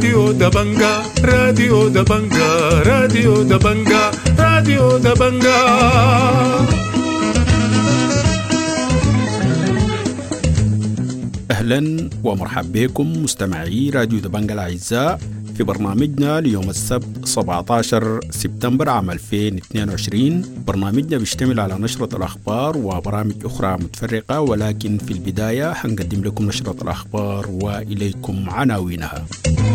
راديو دبنجا راديو دبنجا راديو دبنجا راديو دبنجا. أهلا ومرحبا بكم مستمعي راديو دبنجا الأعزاء في برنامجنا ليوم السبت 17 سبتمبر عام 2022. برنامجنا بيشتمل على نشرة الأخبار وبرامج أخرى متفرقة، ولكن في البداية هنقدم لكم نشرة الأخبار وإليكم عناوينها.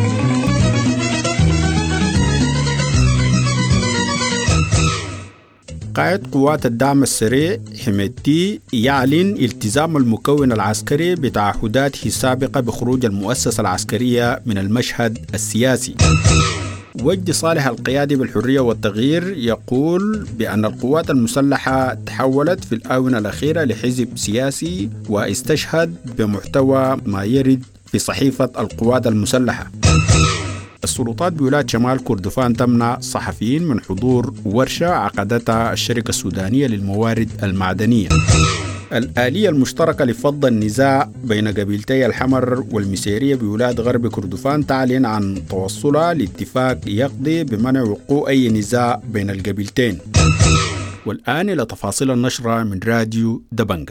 قائد قوات الدعم السريع حميدتي يعلن التزام المكون العسكري بتعهداته السابقة بخروج المؤسسة العسكرية من المشهد السياسي. وجدي صالح القيادي بالحرية والتغيير يقول بأن القوات المسلحة تحولت في الآونة الأخيرة لحزب سياسي، واستشهد بمحتوى ما يرد في صحيفة القوات المسلحة. السلطات بولاية شمال كردفان تمنع صحفيين من حضور ورشة عقدتها الشركة السودانية للموارد المعدنية. الآلية المشتركة لفض النزاع بين قبيلتي الحمر والمسيرية بولاية غرب كردفان تعلن عن توصلها لاتفاق يقضي بمنع وقوع أي نزاع بين القبيلتين. والآن إلى تفاصيل النشرة من راديو دبنجا.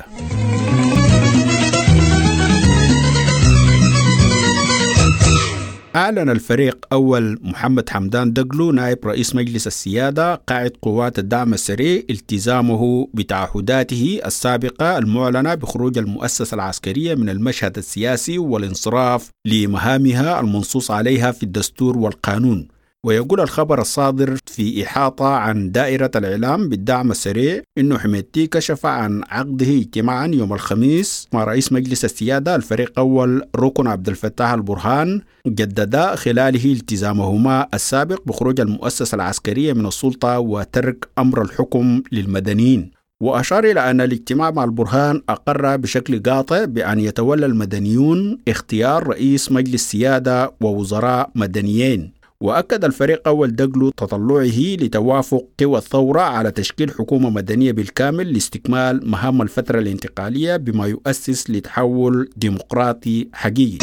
أعلن الفريق أول محمد حمدان دقلو نائب رئيس مجلس السيادة قائد قوات الدعم السريع التزامه بتعهداته السابقة المعلنة بخروج المؤسسة العسكرية من المشهد السياسي والانصراف لمهامها المنصوص عليها في الدستور والقانون. ويقول الخبر الصادر في إحاطة عن دائرة الإعلام بالدعم السريع إنه حميدتي كشف عن عقده اجتماعا يوم الخميس مع رئيس مجلس السيادة الفريق أول ركن عبد الفتاح البرهان، جددا خلاله التزامهما السابق بخروج المؤسسة العسكرية من السلطة وترك أمر الحكم للمدنيين. وأشار إلى أن الاجتماع مع البرهان أقر بشكل قاطع بأن يتولى المدنيون اختيار رئيس مجلس سيادة ووزراء مدنيين. وأكد الفريق أول دقلو تطلعه لتوافق قوى الثورة على تشكيل حكومة مدنية بالكامل لاستكمال مهام الفترة الانتقالية بما يؤسس لتحول ديمقراطي حقيقي.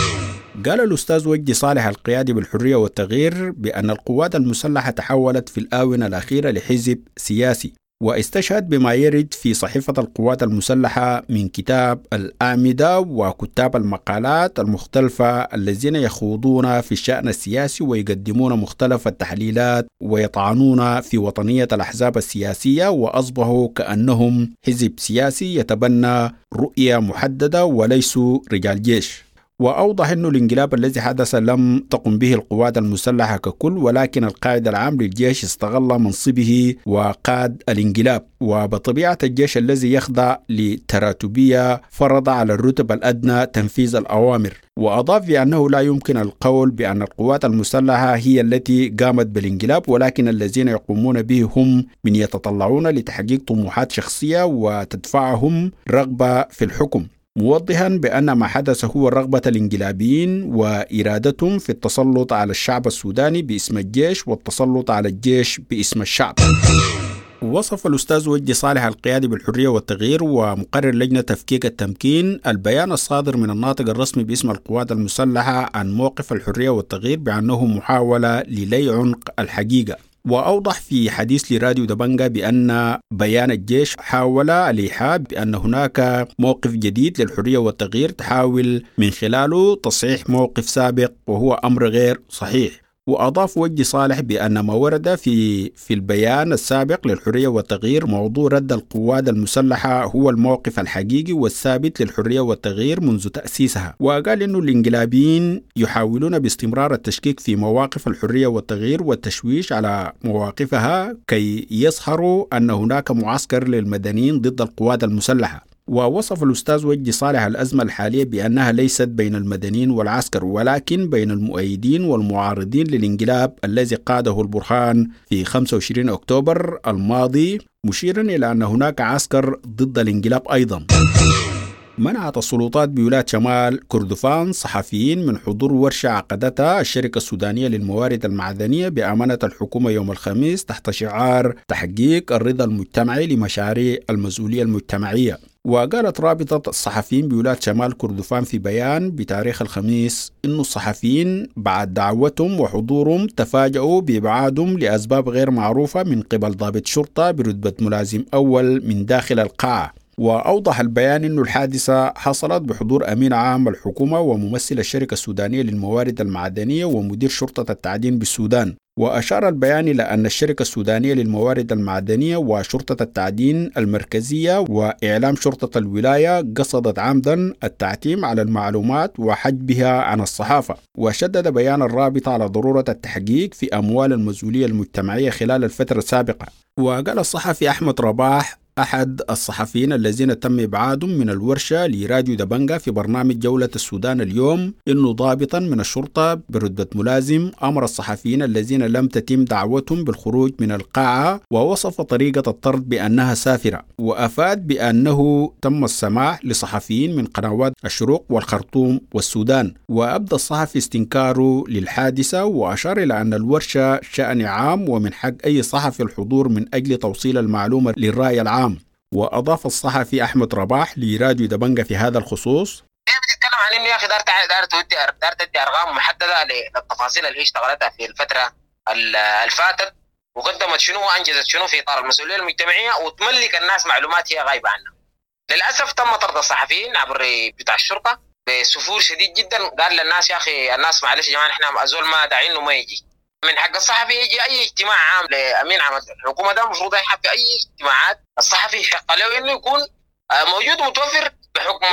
قال الأستاذ وجدي صالح القيادي بالحرية والتغيير بأن القوات المسلحة تحولت في الآونة الأخيرة لحزب سياسي، واستشهد بما يرد في صحيفة القوات المسلحة من كتاب الأعمدة وكتاب المقالات المختلفة الذين يخوضون في الشأن السياسي ويقدمون مختلف التحليلات ويطعنون في وطنية الأحزاب السياسية، وأصبحوا كأنهم حزب سياسي يتبنى رؤية محددة وليسوا رجال جيش. وأوضح أن الانقلاب الذي حدث لم تقم به القوات المسلحة ككل، ولكن القائد العام للجيش استغل منصبه وقاد الانقلاب، وبطبيعة الجيش الذي يخضع لتراتبية فرض على الرتب الأدنى تنفيذ الأوامر. وأضاف بأنه لا يمكن القول بأن القوات المسلحة هي التي قامت بالانقلاب، ولكن الذين يقومون به هم من يتطلعون لتحقيق طموحات شخصية وتدفعهم رغبة في الحكم، موضحا بأن ما حدث هو رغبة الانقلابيين وإرادتهم في التسلط على الشعب السوداني باسم الجيش والتسلط على الجيش باسم الشعب. وصف الأستاذ وجدي صالح القيادي بالحرية والتغيير ومقرر لجنة تفكيك التمكين البيان الصادر من الناطق الرسمي باسم القوات المسلحة عن موقف الحرية والتغيير بأنه محاولة للي عنق الحقيقة. وأوضح في حديث لراديو دبنجا بأن بيان الجيش حاول الإيحاء بأن هناك موقف جديد للحرية والتغيير تحاول من خلاله تصحيح موقف سابق، وهو أمر غير صحيح. وأضاف وجدي صالح بأن ما ورد في البيان السابق للحرية والتغيير موضوع رد القوات المسلحة هو الموقف الحقيقي والثابت للحرية والتغيير منذ تأسيسها. وقال إنه الانقلابيين يحاولون باستمرار التشكيك في مواقف الحرية والتغيير والتشويش على مواقفها كي يظهروا أن هناك معسكر للمدنيين ضد القوات المسلحة. ووصف الأستاذ وجدي صالح الأزمة الحالية بأنها ليست بين المدنيين والعسكر، ولكن بين المؤيدين والمعارضين للانقلاب الذي قاده البرهان في 25 أكتوبر الماضي، مشيرا إلى أن هناك عسكر ضد الانقلاب أيضا. منعت السلطات بولاية شمال كردفان صحفيين من حضور ورشة عقدتها الشركة السودانية للموارد المعدنية بأمانة الحكومة يوم الخميس تحت شعار تحقيق الرضا المجتمعي لمشاريع المسؤولية المجتمعية. وقالت رابطة الصحفيين بولاية شمال كردفان في بيان بتاريخ الخميس إنه الصحفيين بعد دعوتهم وحضورهم تفاجؤوا بإبعادهم لأسباب غير معروفة من قبل ضابط شرطة برتبة ملازم أول من داخل القاعة. وأوضح البيان أن الحادثة حصلت بحضور أمين عام الحكومة وممثل الشركة السودانية للموارد المعدنية ومدير شرطة التعدين بالسودان. وأشار البيان إلى أن الشركة السودانية للموارد المعدنية وشرطة التعدين المركزية وإعلام شرطة الولاية قصدت عمدا التعتيم على المعلومات وحجبها عن الصحافة. وشدد بيان الرابطة على ضرورة التحقيق في أموال المسؤولية المجتمعية خلال الفترة السابقة. وقال الصحفي أحمد رباح أحد الصحفيين الذين تم إبعادهم من الورشة لراديو دبنجا في برنامج جولة السودان اليوم إنه ضابطا من الشرطة برتبة ملازم أمر الصحفيين الذين لم تتم دعوتهم بالخروج من القاعة، ووصف طريقة الطرد بأنها سافرة، وأفاد بأنه تم السماح لصحفيين من قنوات الشروق والخرطوم والسودان. وأبدى الصحفي استنكاره للحادثة وأشار إلى أن الورشة شأن عام ومن حق أي صحفي الحضور من أجل توصيل المعلومة للرأي العام. وأضاف الصحفي أحمد رباح لراديو دبنجا في هذا الخصوص: بتتكلم عن انه يا اخي دار تدي ارقام محدده للتفاصيل اللي هي اشتغلتها في الفتره الفاتت، وقدمت شنو وانجزت شنو في اطار المسؤوليه المجتمعيه، وتملك الناس معلومات هي غايبه عنها. للاسف تم طرد الصحفيين عبر بتاع الشرطه بسفور شديد جدا. قال للناس يا اخي الناس معلش يا جماعه احنا ازول ما داعين انه ما يجي. من حق الصحفي يجي اي اجتماع عام لامين عام الحكومه، ده المفروض يحب في اي اجتماعات الصحفي يحق له انه يكون موجود ومتوفر بحكم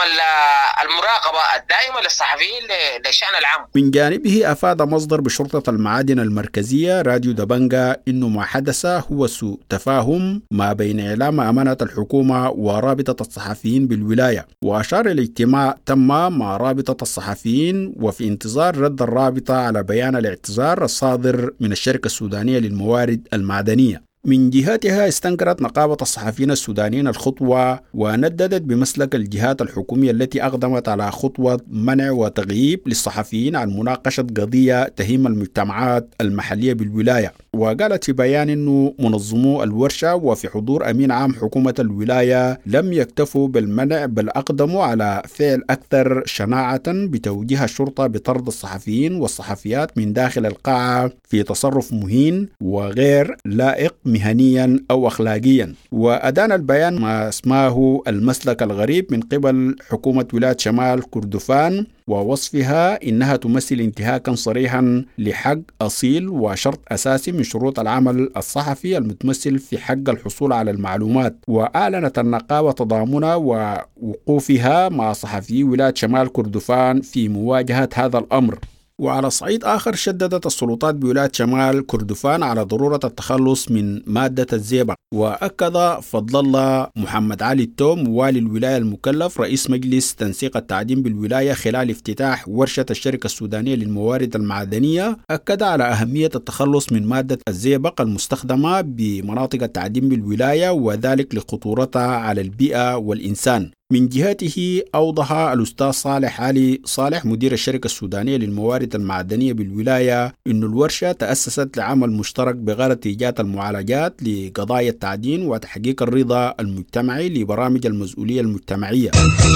المراقبه الدائمه للصحفيين للشان العام. من جانبه أفاد مصدر بشرطة المعادن المركزية راديو دبنجا إنه ما حدث هو سوء تفاهم ما بين إعلام أمانة الحكومة ورابطة الصحفيين بالولاية. وأشار الاجتماع تم مع رابطة الصحفيين وفي انتظار رد الرابطة على بيان الاعتذار الصادر من الشركة السودانية للموارد المعدنية. من جهتها استنكرت نقابة الصحفيين السودانيين الخطوة ونددت بمسلك الجهات الحكومية التي أقدمت على خطوة منع وتغييب للصحفيين عن مناقشة قضية تهم المجتمعات المحلية بالولاية. وقالت في بيان أنه منظمو الورشة وفي حضور أمين عام حكومة الولاية لم يكتفوا بالمنع بل أقدموا على فعل أكثر شناعة بتوجيه الشرطة بطرد الصحفيين والصحفيات من داخل القاعة في تصرف مهين وغير لائق مهنيا أو أخلاقيا. وأدان البيان ما اسماه المسلك الغريب من قبل حكومة ولاية شمال كردفان ووصفها إنها تمثل انتهاكا صريحا لحق أصيل وشرط أساسي من شروط العمل الصحفي المتمثل في حق الحصول على المعلومات. وأعلنت النقابة تضامنها ووقوفها مع صحفي ولاية شمال كردفان في مواجهة هذا الأمر. وعلى صعيد آخر شددت السلطات بولاية شمال كردفان على ضرورة التخلص من مادة الزئبق. وأكد فضل الله محمد علي التوم والي الولاية المكلف رئيس مجلس تنسيق التعدين بالولاية خلال افتتاح ورشة الشركة السودانية للموارد المعدنية، أكد على أهمية التخلص من مادة الزئبق المستخدمة بمناطق التعدين بالولاية وذلك لخطورتها على البيئة والإنسان. من جهته أوضح الأستاذ صالح علي صالح مدير الشركة السودانية للموارد المعدنية بالولاية أن الورشة تأسست لعمل مشترك بغرض إيجاد المعالجات لقضايا التعدين وتحقيق الرضا المجتمعي لبرامج المسؤولية المجتمعية.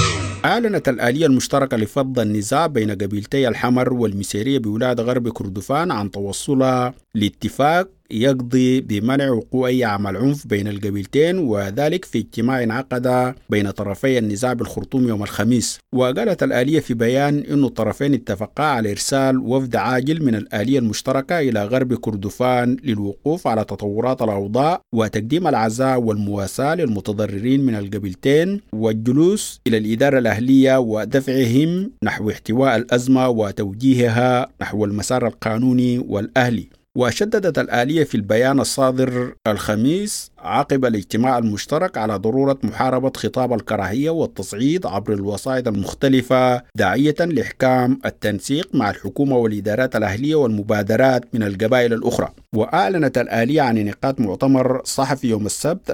أعلنت الآلية المشتركة لفض النزاع بين قبيلتي الحمر والمسيرية بولاية غرب كردفان عن توصلها لاتفاق يقضي بمنع وقوع أي عمل عنف بين القبيلتين، وذلك في اجتماع انعقد بين طرفي النزاع بالخرطوم يوم الخميس. وقالت الآلية في بيان أن الطرفين اتفقا على إرسال وفد عاجل من الآلية المشتركة إلى غرب كردفان للوقوف على تطورات الأوضاع وتقديم العزاء والمواساة للمتضررين من القبيلتين والجلوس إلى الإدارة الأهلية ودفعهم نحو احتواء الأزمة وتوجيهها نحو المسار القانوني والأهلي. وشددت الآلية في البيان الصادر الخميس عقب الاجتماع المشترك على ضرورة محاربة خطاب الكراهية والتصعيد عبر الوسائط المختلفة داعية لإحكام التنسيق مع الحكومة والإدارات الأهلية والمبادرات من القبائل الأخرى. وأعلنت الآلية عن انعقاد مؤتمر صحفي يوم السبت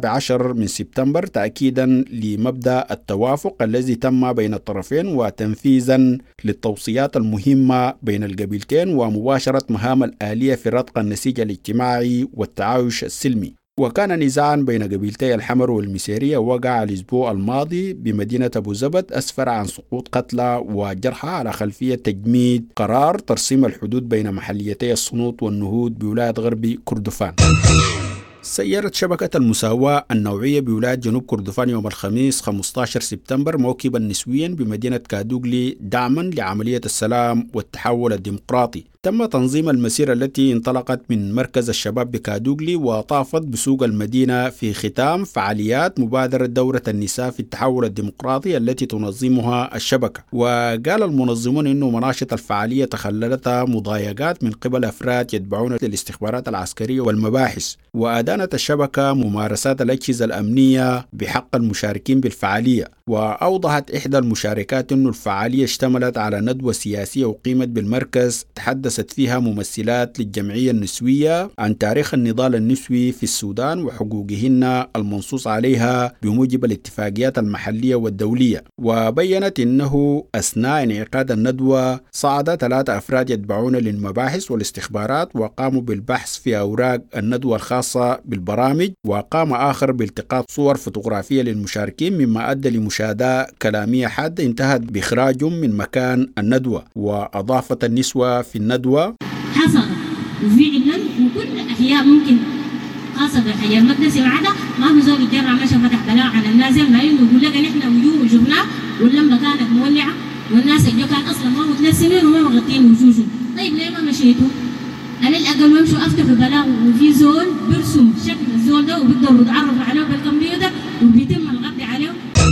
17 سبتمبر تأكيدا لمبدأ التوافق الذي تم بين الطرفين وتنفيذا للتوصيات المهمة بين القبيلتين ومباشرة مهام الآلية في رتق النسيج الاجتماعي والتعايش السلمي. وكان نزاعا بين قبيلتي الحمر والمسيرية وقع الأسبوع الماضي بمدينة أبو زبد أسفر عن سقوط قتلى وجرحى على خلفية تجميد قرار ترسيم الحدود بين محليتي الصنوط والنهود بولاية غربي كردفان. سيرت شبكة المساواة النوعية بولاية جنوب كردفان يوم الخميس 15 سبتمبر موكبا نسويا بمدينة كادوغلي دعما لعملية السلام والتحول الديمقراطي. تم تنظيم المسيرة التي انطلقت من مركز الشباب بكادوغلي وطافت بسوق المدينة في ختام فعاليات مبادرة دورة النساء في التحول الديمقراطي التي تنظمها الشبكة. وقال المنظمون إنه مناشط الفعالية تخللتها مضايقات من قبل أفراد يتبعون الاستخبارات العسكرية والمباحث. وأدانت الشبكة ممارسات الأجهزة الأمنية بحق المشاركين بالفعالية. وأوضحت إحدى المشاركات أن الفعالية اشتملت على ندوة سياسية أقيمت بالمركز تحدثت فيها ممثلات للجمعية النسوية عن تاريخ النضال النسوي في السودان وحقوقهن المنصوص عليها بموجب الاتفاقيات المحلية والدولية. وبينت أنه أثناء انعقاد الندوة صعد 3 أفراد يتبعون للمباحث والاستخبارات وقاموا بالبحث في أوراق الندوة الخاصة بالبرامج، وقام آخر بالتقاط صور فوتوغرافية للمشاركين مما أدى لمشاهدة كلامية حادة انتهت بإخراجهم من مكان الندوة. وأضافت النسوة في الندوة حصل وفعلا وكل أحياء ممكن خاصة بالحياة المقدسي وعدا ما بزول يتجرع مشى فتح بلاغ على الناس لأنه يقول لك نحن وجوه وشفناه واللمبة كانت مولعة والناس اللي كان أصلا ما متلسمين وما مغطين وشوشهم. طيب ليه ما مشيتوا؟ على الأقل ما يمشوا أفتحوا بلاغ وفي زول برسم شكل الزول ده وبيقدروا يتعرفوا عليه بالكمبيوتر وبيتم القبض عليه.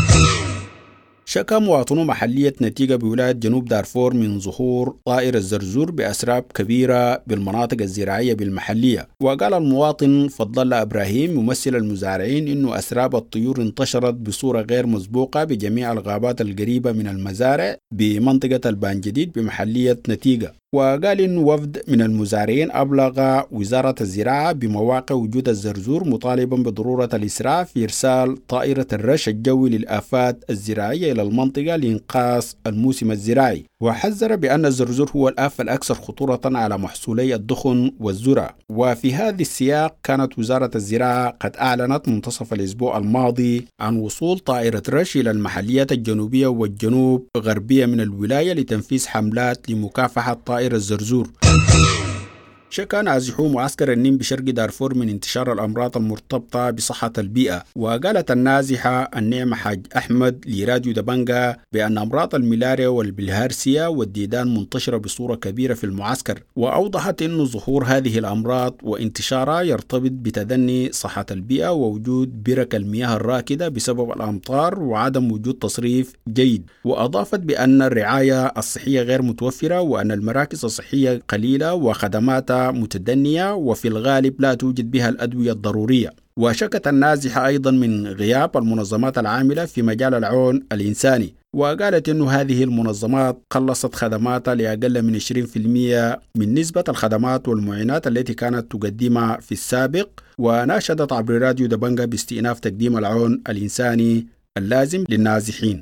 شكى مواطنو محلية نتيجة بولاية جنوب دارفور من ظهور طائر الزرزور بأسراب كبيرة بالمناطق الزراعية بالمحلية. وقال المواطن فضل الله إبراهيم ممثل المزارعين إنه أسراب الطيور انتشرت بصورة غير مسبوقة بجميع الغابات القريبة من المزارع بمنطقة البانجديد بمحلية نتيجة. وقال إن وفد من المزارعين أبلغ وزارة الزراعة بمواقع وجود الزرزور مطالبا بضرورة الإسراع في إرسال طائرة الرش الجوي للآفات الزراعية إلى المنطقة لإنقاذ الموسم الزراعي. وحذر بأن الزرزور هو الآفة الأكثر خطورة على محصولي الدخن والذرة. وفي هذا السياق كانت وزارة الزراعة قد أعلنت منتصف الأسبوع الماضي عن وصول طائرة رش إلى المحليات الجنوبية والجنوب غربية من الولاية لتنفيذ حملات لمكافحة طائر الزرزور. شكى نازحو معسكر النين بشرق دارفور من انتشار الأمراض المرتبطة بصحة البيئة. وقالت النازحة النعمة حاج أحمد لراديو دبنجا بأن أمراض الملاريا والبلهارسيا والديدان منتشرة بصورة كبيرة في المعسكر. وأوضحت أن ظهور هذه الأمراض وانتشارها يرتبط بتدني صحة البيئة ووجود برك المياه الراكدة بسبب الأمطار وعدم وجود تصريف جيد. وأضافت بأن الرعاية الصحية غير متوفرة وأن المراكز الصحية قليلة وخدماتها متدنية وفي الغالب لا توجد بها الأدوية الضرورية. وشكت النازحة أيضا من غياب المنظمات العاملة في مجال العون الإنساني. وقالت أن هذه المنظمات قلصت خدماتها لأقل من 20% من نسبة الخدمات والمعينات التي كانت تقدمها في السابق. وناشدت عبر راديو دبنجا باستئناف تقديم العون الإنساني اللازم للنازحين.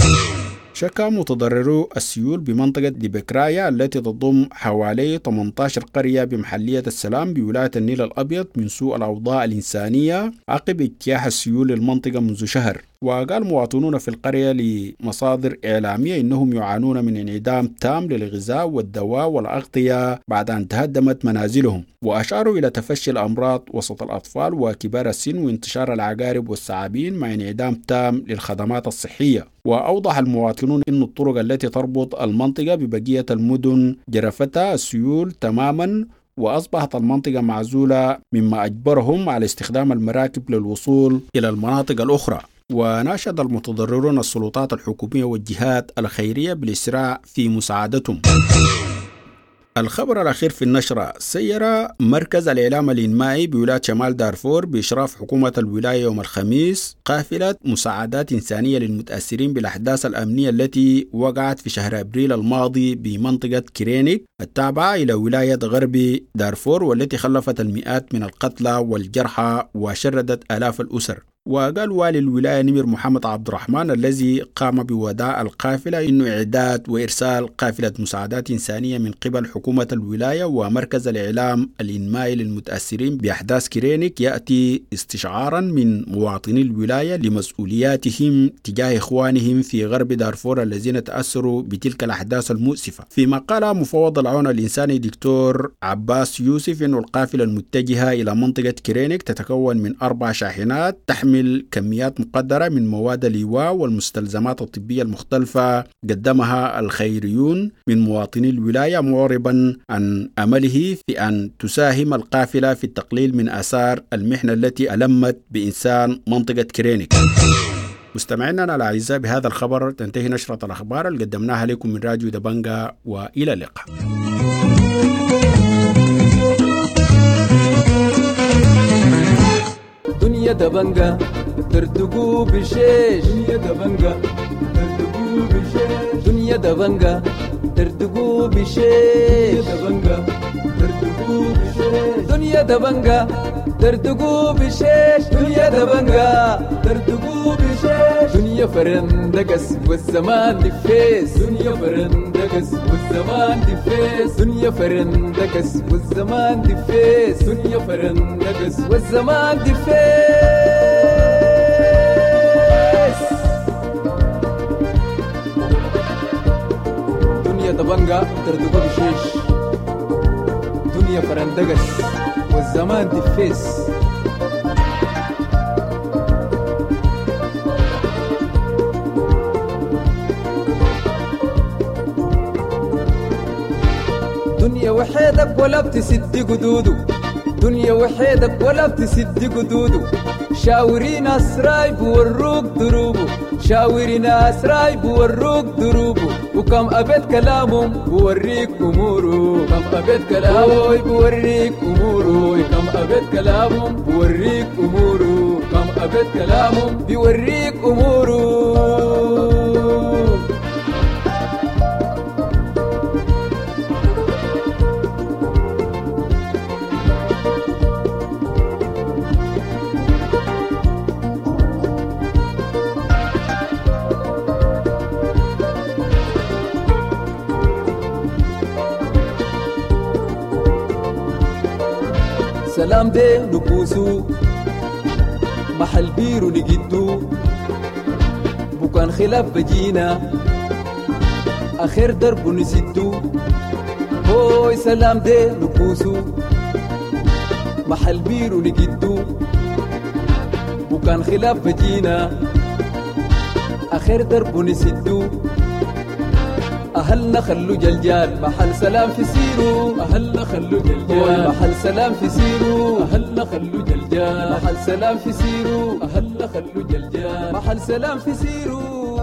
شكى متضررو السيول بمنطقة ديبكرايا التي تضم حوالي 18 قرية بمحلية السلام بولاية النيل الأبيض من سوء الأوضاع الإنسانية عقب اجتياح السيول للمنطقة منذ شهر. وقال مواطنون في القرية لمصادر إعلامية إنهم يعانون من انعدام تام للغذاء والدواء والأغطية بعد أن تهدمت منازلهم. وأشاروا إلى تفشي الأمراض وسط الأطفال وكبار السن وانتشار العقارب والثعابين مع انعدام تام للخدمات الصحية. وأوضح المواطنون أن الطرق التي تربط المنطقة ببقية المدن جرفتها السيول تماما وأصبحت المنطقة معزولة مما أجبرهم على استخدام المراكب للوصول إلى المناطق الأخرى. وناشد المتضررون السلطات الحكومية والجهات الخيرية بالإسراع في مساعدتهم. الخبر الأخير في النشرة: سير مركز الإعلام الإنمائي بولاية شمال دارفور بإشراف حكومة الولاية يوم الخميس قافلة مساعدات إنسانية للمتأثرين بالأحداث الأمنية التي وقعت في شهر أبريل الماضي بمنطقة كيرينيك التابعة إلى ولاية غرب دارفور والتي خلفت المئات من القتلى والجرحى وشردت آلاف الأسر. وقال والي الولاية نمر محمد عبد الرحمن الذي قام بوداع القافلة إنه إعداد وإرسال قافلة مساعدات إنسانية من قبل حكومة الولاية ومركز الإعلام الإنمائي للمتأثرين بأحداث كرينيك يأتي استشعارا من مواطني الولاية لمسؤولياتهم تجاه إخوانهم في غرب دارفور الذين تأثروا بتلك الأحداث المؤسفة. فيما قال مفوض العون الإنساني دكتور عباس يوسف إنه القافلة المتجهة إلى منطقة كرينيك تتكون من 4 شاحنات تحمل كميات مقدرة من مواد الإيواء والمستلزمات الطبية المختلفة قدمها الخيريون من مواطني الولاية، معربا عن أمله في أن تساهم القافلة في التقليل من آثار المحنة التي ألمت بإنسان منطقة كرينيك. مستمعينا الأعزاء، بهذا الخبر تنتهي نشرة الأخبار اللي قدمناها لكم من راديو دبنجا، وإلى اللقاء. دنيا دبنجا ترتقو بشيش، دنيا دبنجا ترتقو بشيش، دنيا دبنجا ترتقو بشيش، دنيا دبنجا ترتقو بشيش، دنيا دبنجا ترتقو بشيش، دنيا فرندقس والزمان دفيس، دنيا فرندقس والزمان دفيس، دنيا فرندقس والزمان دفيس، دنيا فرندقس والزمان دفيس. دنيا دبنجا ترتقو بشيش، دنيا فرندقس والزمان دفيس. دنيا وحيدك ولا بتسد قدودو، دنيا وحيدك ولا بتسد قدودو، شاورين أسراي بوروك دروبو، شاورين أسراي بوروك دروبو، وكم أبد كلامهم بوريك أمورو، كم أبد كلامهم بوريك أمورو، كم أبد كلامهم بوريك أمورو، كم أبد كلامهم بوريك أمورو. سلام دي نبوسو محل بيرو نجدو، بكان خلاف بجينا آخر درب نسدو. هوي سلام دي نبوسو محل بيرو نجدو، بكان خلاف بجينا آخر درب نسدو. أهلنا خلو جلجال محل سلام في سيرو، أهلنا خلو جلجال محل سلام في سيرو، أهلنا خلو جلجال محل سلام في سيرو، أهلنا خلو جلجال محل سلام في سيرو.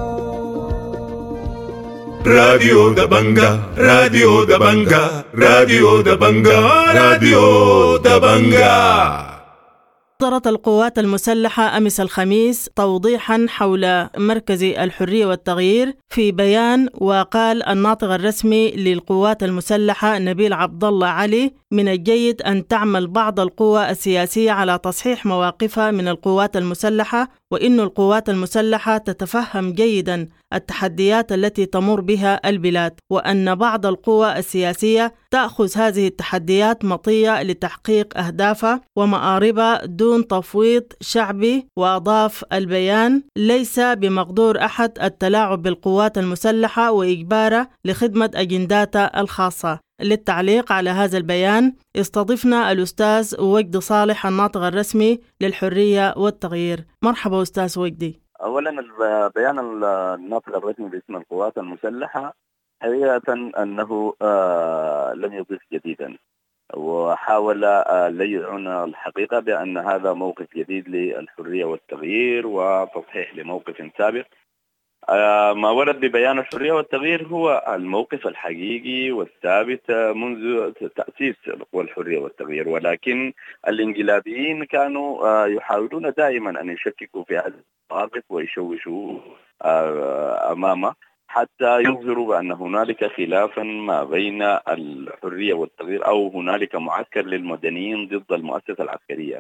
راديو دبنجا، راديو دبنجا، راديو دبنجا، راديو دبنجا. أصدرت القوات المسلحة أمس الخميس توضيحا حول مركز الحرية والتغيير في بيان، وقال الناطق الرسمي للقوات المسلحة نبيل عبد الله علي: من الجيد أن تعمل بعض القوى السياسية على تصحيح مواقفها من القوات المسلحة، وإن القوات المسلحة تتفهم جيدا التحديات التي تمر بها البلاد، وأن بعض القوى السياسية تأخذ هذه التحديات مطية لتحقيق أهدافها ومآربها دون تفويض شعبي. وأضاف البيان: ليس بمقدور أحد التلاعب بالقوات المسلحة وإجبارها لخدمة أجنداتها الخاصة. للتعليق على هذا البيان استضفنا الأستاذ وجدي صالح الناطق الرسمي للحرية والتغيير. مرحبا أستاذ وجدي. أولا البيان الناطق الرسمي باسم القوات المسلحة حقيقة أنه لم يضيف جديدا، وحاول ليعنا الحقيقة بأن هذا موقف جديد للحرية والتغيير وتصحيح لموقف سابق. ما ورد ببيان الحرية والتغيير هو الموقف الحقيقي والثابت منذ تأسيس القوى الحرية والتغيير، ولكن الانقلابيين كانوا يحاولون دائما أن يشككوا في هذه المواقف ويشوشوا أمامه حتى يظهروا بأن هنالك خلافا ما بين الحرية والتغيير، أو هنالك معسكر للمدنيين ضد المؤسسة العسكرية.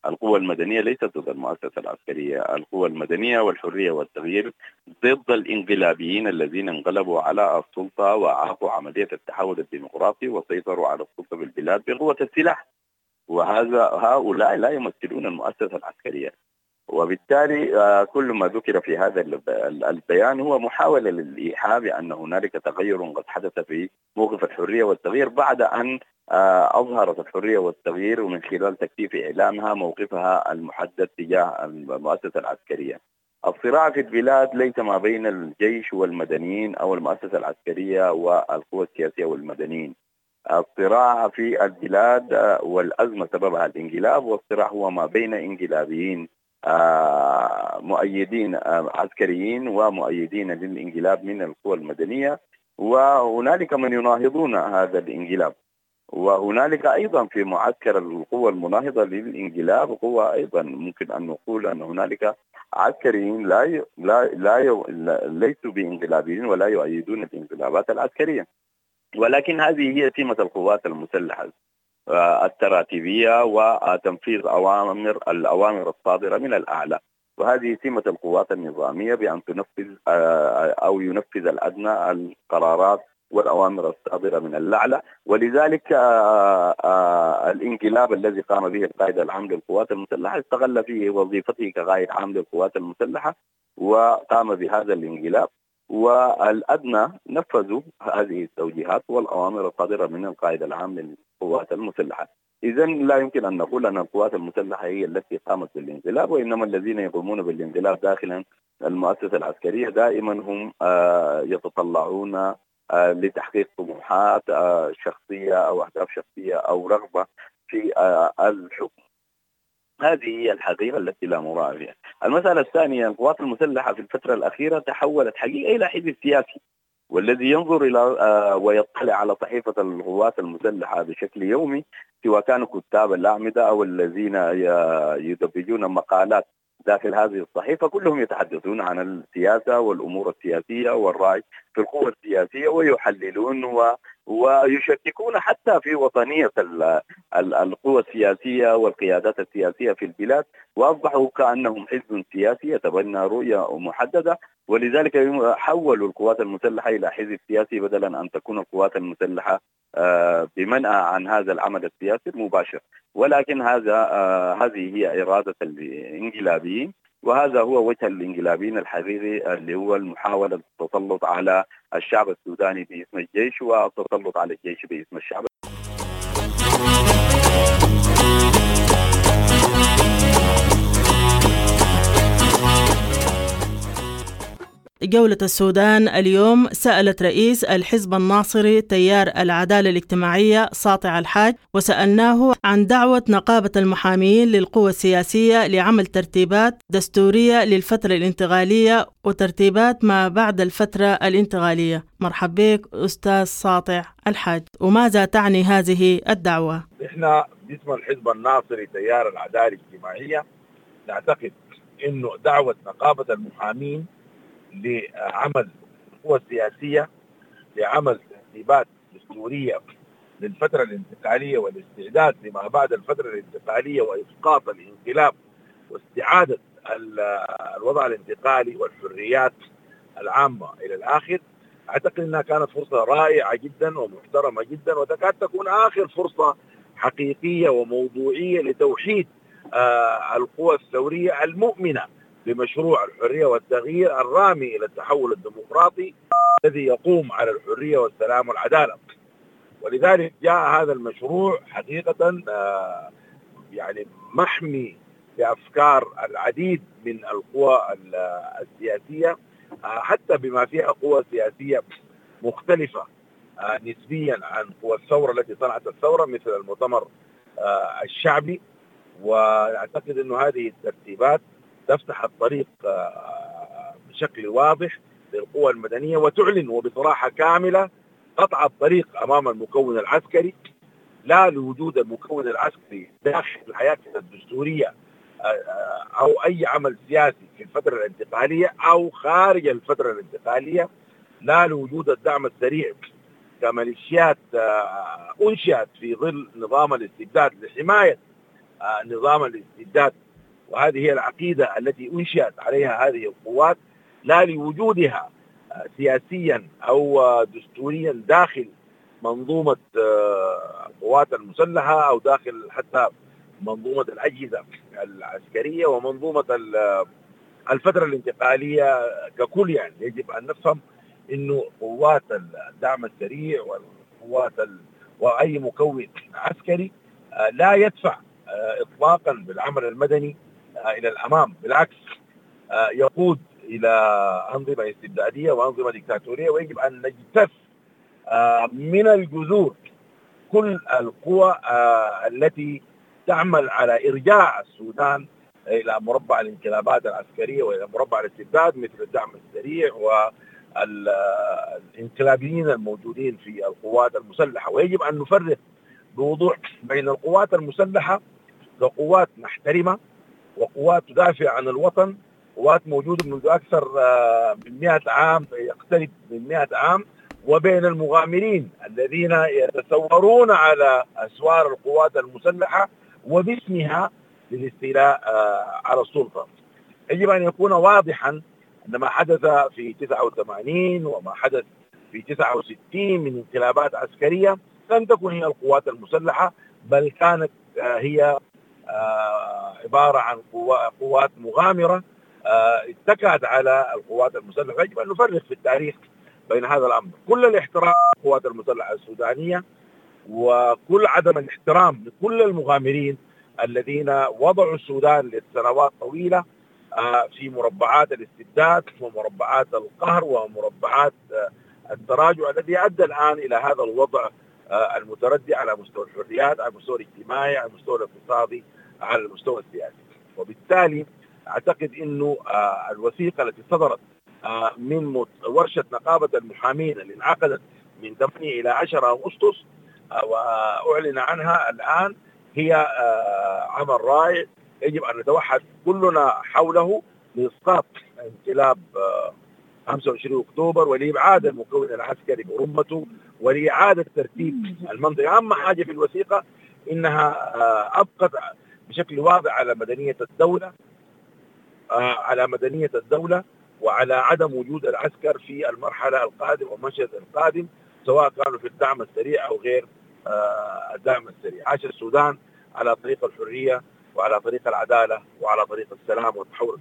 القوى المدنية ليست ضد المؤسسة العسكرية. القوى المدنية والحرية والتغيير ضد الانقلابيين الذين انقلبوا على السلطة وأعاقوا عملية التحول الديمقراطي وسيطروا على السلطة بالبلاد بقوة السلاح، هؤلاء لا يمثلون المؤسسة العسكرية. وبالتالي كل ما ذكر في هذا البيان هو محاولة للإيحاء بأن هنالك تغير قد حدث في موقف الحرية والتغيير بعد أن أظهرت الحرية والتغيير ومن خلال تكثيف إعلامها موقفها المحدد تجاه المؤسسة العسكرية. الصراع في البلاد ليس ما بين الجيش والمدنيين أو المؤسسة العسكرية والقوى السياسية والمدنيين. الصراع في البلاد والأزمة سببها الانقلاب، والصراع هو ما بين انقلابيين مؤيدين عسكريين ومؤيدين للانقلاب من القوى المدنية، وهنالك من يناهضون هذا الانقلاب. وهنالك أيضا في معسكر القوى المناهضة للانقلاب قوى أيضا ممكن أن نقول أن هنالك عسكريين ليسوا بانقلابيين ولا يؤيدون الانقلابات العسكرية، ولكن هذه هي سمة القوات المسلحة التراتيبية وتنفيذ الأوامر الصادرة من الأعلى. وهذه سمة القوات النظامية بأن تنفذ أو ينفذ الأدنى القرارات والأوامر الصادرة من الأعلى. ولذلك الانقلاب الذي قام به القائد العام للقوات المسلحة استغل فيه وظيفته كقائد عام للقوات المسلحة وقام بهذا الانقلاب، والأدنى نفذوا هذه التوجيهات والأوامر الصادرة من القائد العام للقوات المسلحة. إذن لا يمكن أن نقول أن القوات المسلحة هي التي قامت بالانقلاب، وإنما الذين يقومون بالانقلاب داخلا المؤسسة العسكرية دائما هم يتطلعون لتحقيق طموحات شخصية أو أهداف شخصية أو رغبة في الحكم. هذه هي الحقيقة التي لا مراء فيها. المسألة الثانية، القوات المسلحة في الفترة الأخيرة تحولت حقيقة إلى حزب سياسي، والذي ينظر إلى ويطلع على صحيفة القوات المسلحة بشكل يومي سواء كانوا كتاب الأعمدة أو الذين يدبجون مقالات داخل هذه الصحيفة، كلهم يتحدثون عن السياسة والأمور السياسية والرأي في القوى السياسية، ويحللون ويشككون حتى في وطنية القوى السياسية والقيادات السياسية في البلاد، وأصبحوا كأنهم حزب سياسي يتبنى رؤية محددة. ولذلك حولوا القوات المسلحة إلى حزب سياسي بدلا أن تكون القوات المسلحة بمنأى عن هذا العمل السياسي المباشر. ولكن هذه هي إرادة الانقلابيين، وهذا هو وجه الانقلابيين الحقيقي اللي هو المحاولة التسلط على الشعب السوداني باسم الجيش والتسلط على الجيش باسم الشعب. جولة السودان اليوم سألت رئيس الحزب الناصري تيار العدالة الاجتماعية ساطع الحاج، وسألناه عن دعوة نقابة المحامين للقوى السياسية لعمل ترتيبات دستورية للفترة الانتقالية وترتيبات ما بعد الفترة الانتقالية. مرحب بك أستاذ ساطع الحاج، وماذا تعني هذه الدعوة؟ إحنا باسم الحزب الناصري تيار العدالة الاجتماعية نعتقد إنه دعوة نقابة المحامين لعمل القوى السياسية لعمل ترتيبات دستورية للفترة الانتقالية والاستعداد لما بعد الفترة الانتقالية وإسقاط الانقلاب واستعادة الوضع الانتقالي والحريات العامة إلى الآخر، أعتقد أنها كانت فرصة رائعة جدا ومحترمة جدا، وتكاد تكون آخر فرصة حقيقية وموضوعية لتوحيد القوى الثورية المؤمنة بمشروع الحرية والتغيير الرامي إلى التحول الديمقراطي الذي يقوم على الحرية والسلام والعدالة. ولذلك جاء هذا المشروع حقيقة يعني محمي بأفكار العديد من القوى السياسية، حتى بما فيها قوى سياسية مختلفة نسبيا عن قوى الثورة التي صنعت الثورة مثل المؤتمر الشعبي. وأعتقد أن هذه الترتيبات تفتح الطريق بشكل واضح للقوى المدنية وتعلن وبصراحة كاملة قطع الطريق أمام المكون العسكري، لا لوجود المكون العسكري داخل الحياة الدستورية أو أي عمل سياسي في الفترة الانتقالية أو خارج الفترة الانتقالية، لا لوجود الدعم السريع كميليشيات أنشئت في ظل نظام الاستبداد لحماية نظام الاستبداد. وهذه هي العقيدة التي أنشأت عليها هذه القوات، لا لوجودها سياسيا أو دستوريا داخل منظومة القوات المسلحة أو داخل حتى منظومة الأجهزة العسكرية ومنظومة الفترة الانتقالية ككل. يعني يجب أن نفهم إنه قوات الدعم السريع والقوات وأي مكون عسكري لا يدفع إطلاقا بالعمل المدني إلى الأمام، بالعكس يقود إلى أنظمة استبدادية وأنظمة ديكتاتورية. ويجب أن نجتث من الجذور كل القوى التي تعمل على إرجاع السودان إلى مربع الانقلابات العسكرية وإلى مربع الاستبداد مثل الدعم السريع والانقلابيين الموجودين في القوات المسلحة. ويجب أن نفرق بوضوح بين القوات المسلحة كقوات محترمة وقوات تدافع عن الوطن، قوات موجودة منذ أكثر من 100 عام، يقترب من 100 عام، وبين المغامرين الذين يتثورون على أسوار القوات المسلحة وباسمها للاستيلاء على السلطة. يجب أن يكون واضحا أن ما حدث في 89 وما حدث في 69 من انقلابات عسكرية لم تكن هي القوات المسلحة، بل كانت هي عبارة عن قوات مغامرة اتكأت على القوات المسلحة. يجب أن نفرق في التاريخ بين هذا الأمر. كل الاحترام للقوات المسلحة السودانية وكل عدم الاحترام لكل المغامرين الذين وضعوا السودان لسنوات طويلة في مربعات الاستبداد ومربعات القهر ومربعات التراجع الذي أدى الآن إلى هذا الوضع المتردي على مستوى الحريات، على المستوى الاجتماعي، على المستوى الاقتصادي، على المستوى السياسي. وبالتالي أعتقد أنه الوثيقة التي صدرت من ورشة نقابة المحامين اللي انعقدت من 8 إلى 10 أغسطس وأعلن عنها الآن هي عمل رائع يجب أن نتوحد كلنا حوله لإسقاط انقلاب 25 أكتوبر ولإبعاد المكون العسكري برمته ولإعادة ترتيب المنطقة. أهم حاجة في الوثيقة إنها أبقت بشكل واضح على مدنية الدولة وعلى عدم وجود العسكر في المرحلة القادمة والمشهد القادم، سواء كانوا في الدعم السريع أو غير الدعم السريع. عاش السودان على طريق الحرية وعلى طريق العدالة وعلى طريق السلام والتحول.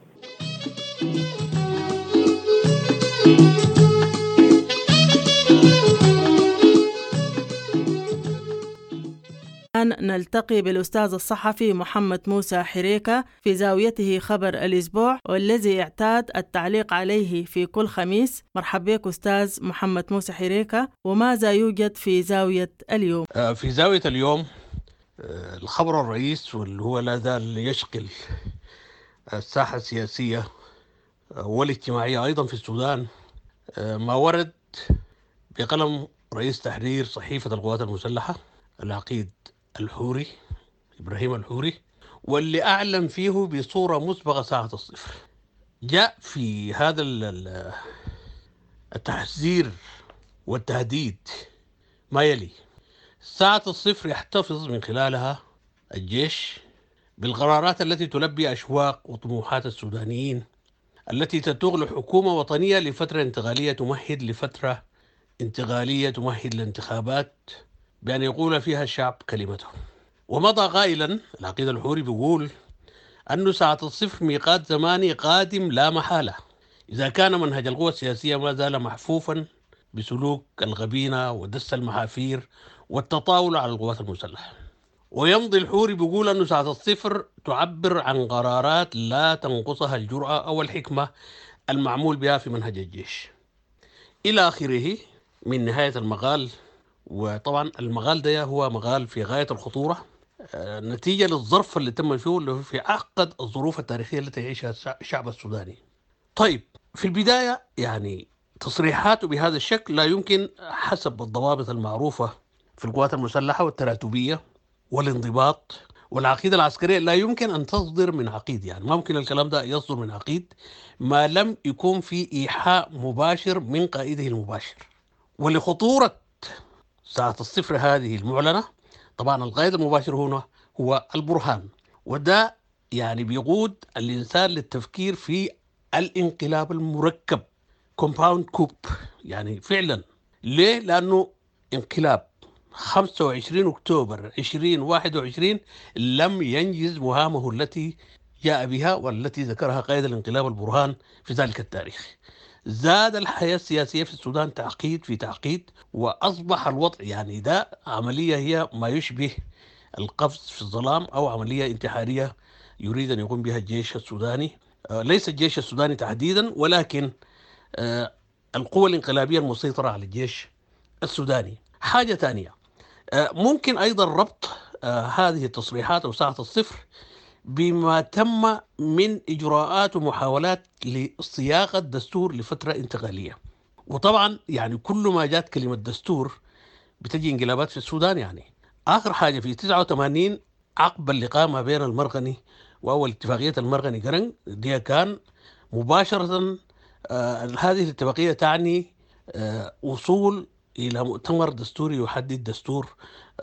نلتقي بالأستاذ الصحفي محمد موسى حريكة في زاويته خبر الأسبوع والذي اعتاد التعليق عليه في كل خميس. مرحبا بك أستاذ محمد موسى حريكة، وماذا يوجد في زاوية اليوم؟ في زاوية اليوم الخبر الرئيس واللي هو لا زال يشغل الساحة السياسية والاجتماعية أيضا في السودان ما ورد بقلم رئيس تحرير صحيفة القوات المسلحة العقيد الحوري إبراهيم الحوري، واللي أعلن فيه بصورة مسبقة ساعة الصفر. جاء في هذا التحذير والتهديد ما يلي: ساعة الصفر يحتفظ من خلالها الجيش بالقرارات التي تلبي أشواق وطموحات السودانيين التي تتوغ لحكومة وطنية لفترة انتقالية تمهد لفترة انتقالية تمهد لانتخابات بأن يقول فيها الشعب كلمته. ومضى قائلا العقيد الحوري بيقول أن ساعة الصفر ميقات زماني قادم لا محالة إذا كان منهج القوى السياسية ما زال محفوفا بسلوك الغبينة ودس المحافير والتطاول على القوات المسلحة. ويمضي الحوري بيقول أن ساعة الصفر تعبر عن قرارات لا تنقصها الجرأة أو الحكمة المعمول بها في منهج الجيش إلى آخره من نهاية المقال. وطبعا المقال ده هو مقال في غاية الخطورة نتيجة للظرف اللي تم فيه اللي في أعقد الظروف التاريخية التي يعيشها الشعب السوداني. طيب في البداية يعني تصريحاته بهذا الشكل لا يمكن حسب الضوابط المعروفة في القوات المسلحة والتراتبية والانضباط والعقيدة العسكرية لا يمكن أن تصدر من عقيد. يعني ما ممكن الكلام ده يصدر من عقيد ما لم يكون في إيحاء مباشر من قائده المباشر. ولخطورة ساعة الصفر هذه المعلنة طبعا القائد المباشر هنا هو البرهان وده يعني بيقود الإنسان للتفكير في الانقلاب المركب كومباوند كوب. يعني فعلا ليه؟ لأنه انقلاب 25 أكتوبر 2021 لم ينجز مهامه التي جاء بها والتي ذكرها قائد الانقلاب البرهان في ذلك التاريخ. زاد الحياة السياسية في السودان تعقيد في تعقيد، وأصبح الوضع يعني ده عملية هي ما يشبه القفز في الظلام أو عملية انتحارية يريد أن يقوم بها الجيش السوداني. ليس الجيش السوداني تحديدا، ولكن القوى الانقلابية المسيطرة على الجيش السوداني. حاجة ثانية ممكن أيضا ربط هذه التصريحات أو ساعة الصفر بما تم من إجراءات ومحاولات لصياغة دستور لفترة انتقالية. وطبعا يعني كل ما جات كلمة دستور بتجي انقلابات في السودان. يعني آخر حاجة في 89 عقب اللقاء ما بين المرغني وأول اتفاقية المرغني قرن، دي كان مباشرة هذه الاتفاقية تعني وصول إلى مؤتمر دستوري يحدد دستور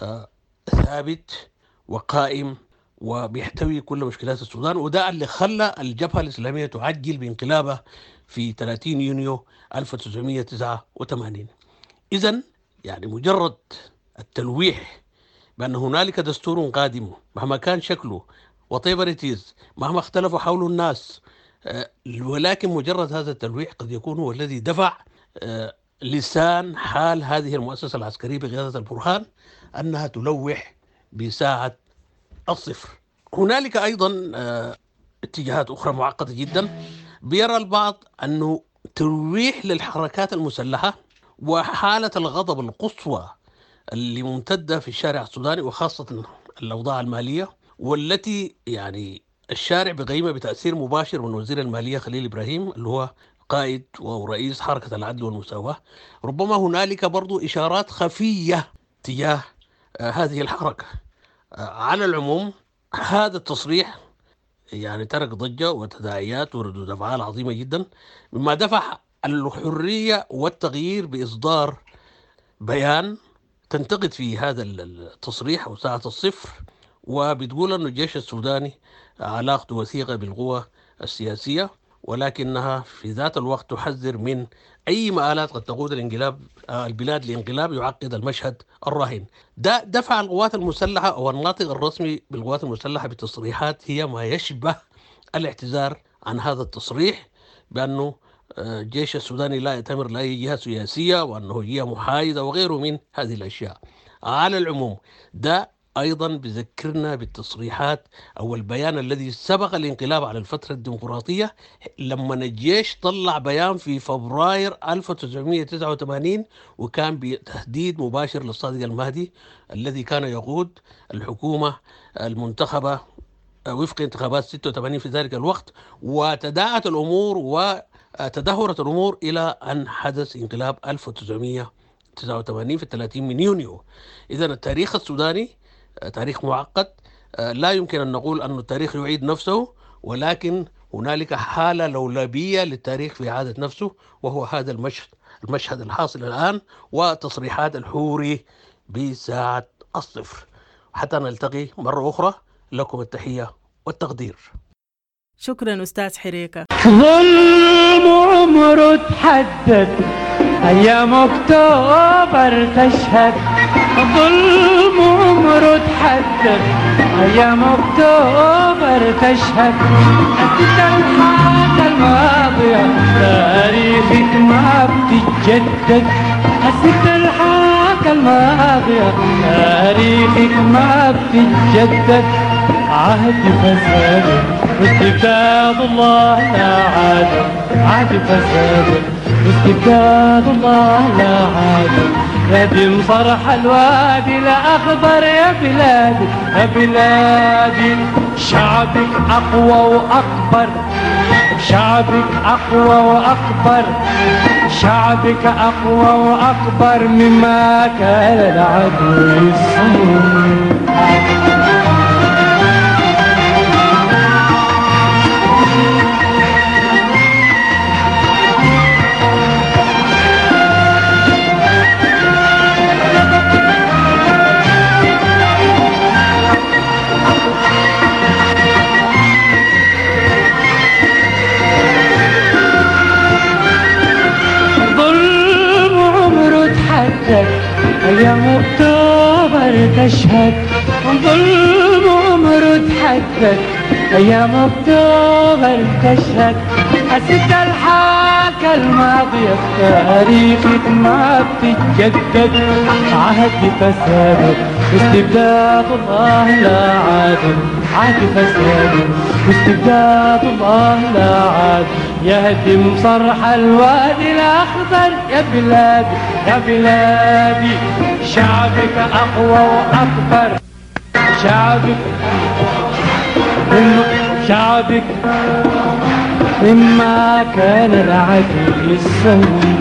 ثابت وقائم وبيحتوي كل مشكلات السودان، وده اللي خلى الجبهة الإسلامية تعجل بانقلابها في 30 يونيو 1989. إذن يعني مجرد التلويح بأن هنالك دستور قادم مهما كان شكله whatever it is، مهما اختلفوا حوله الناس، ولكن مجرد هذا التلويح قد يكون هو الذي دفع لسان حال هذه المؤسسة العسكرية بقيادة البرهان أنها تلوح بساعة الصفر. هنالك أيضا اتجاهات أخرى معقدة جدا. بيرى البعض أنه تلويح للحركات المسلحة وحالة الغضب القصوى اللي ممتدة في الشارع السوداني، وخاصة الأوضاع المالية، والتي يعني الشارع بقيمة بتأثير مباشر من وزير المالية خليل إبراهيم اللي هو قائد ورئيس حركة العدل والمساواة. ربما هنالك برضو إشارات خفية تجاه هذه الحركة. على العموم هذا التصريح يعني ترك ضجة وتداعيات وردود أفعال عظيمة جدا، مما دفع الحرية والتغيير بإصدار بيان تنتقد في هذا التصريح أو ساعة الصفر، وبتقول أن الجيش السوداني علاقته وثيقة بالقوى السياسية، ولكنها في ذات الوقت تحذر من أي مآلات قد تقود البلاد لانقلاب يعقد المشهد الراهن. ده دفع القوات المسلحة أو الناطق الرسمي بالقوات المسلحة بتصريحات هي ما يشبه الاعتذار عن هذا التصريح بأنه الجيش السوداني لا يأتمر لأي جهة سياسية وأنه جهة محايدة وغيره من هذه الأشياء. على العموم ده أيضا بذكرنا بالتصريحات أو البيان الذي سبق الانقلاب على الفترة الديمقراطية، لما الجيش طلع بيان في فبراير 1989 وكان بتهديد مباشر للصادق المهدي الذي كان يقود الحكومة المنتخبة وفق انتخابات 86 في ذلك الوقت، وتداعت الأمور وتدهورت الأمور إلى أن حدث انقلاب 1989 في 30 من يونيو. إذن التاريخ السوداني تاريخ معقد، لا يمكن أن نقول أن التاريخ يعيد نفسه، ولكن هنالك حالة لولبية للتاريخ في إعادة نفسه، وهو هذا المشهد الحاصل الآن وتصريحات الحوري بساعة الصفر. حتى نلتقي مرة أخرى، لكم التحية والتقدير. شكرا أستاذ حريكة. ظلم عمره تحدد، أيام أكتوبر تشهد. ظلم عمره تحدد، أيام أكتوبر تشهد. أنت الحاجة الماضية تاريخك ما بتتجدد. أنت الحاجة الماضية تاريخك ما بتتجدد. عهد فساد واستبداد الله لا عاد. عهد فساد واستبداد الله لا عاد. يا دم صرح الوادي لا أخضر يا بلادي يا بلادي. شعبك أقوى وأكبر، شعبك أقوى وأكبر، شعبك أقوى وأكبر مما كان العدو يصنع. حدك أيام أكتوبر تشهد ظلم عمره تحدد أيام أكتوبر تشهد أسد الحاكة الماضية تاريخك ما بتتجدد عهد فساد واستبداد الله لا عادل عهد فساد واستبداد الله لا عادل يهدم صرح الوادي الأخضر يا بلادي يا بلادي شعبك أقوى وأكبر شعبك مما كان العدل يسوي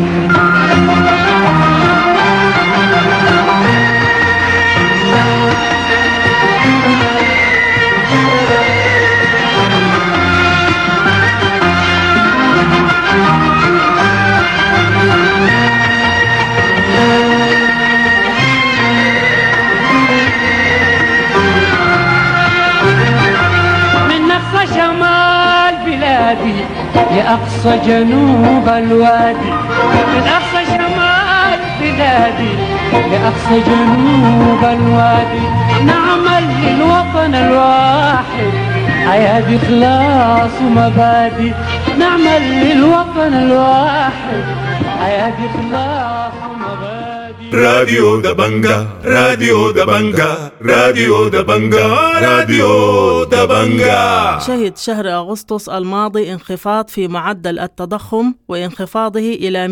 لأقصى جنوب الوادي من أقصى شمال بلادي لأقصى جنوب الوادي نعمل للوطن الواحد أيادي إخلاص ومبادئ نعمل للوطن الواحد أيادي إخلاص ومبادئ راديو دبنجا راديو دبنجا راديو دبنجا راديو دبنجا. شهد شهر أغسطس الماضي انخفاض في معدل التضخم وانخفاضه إلى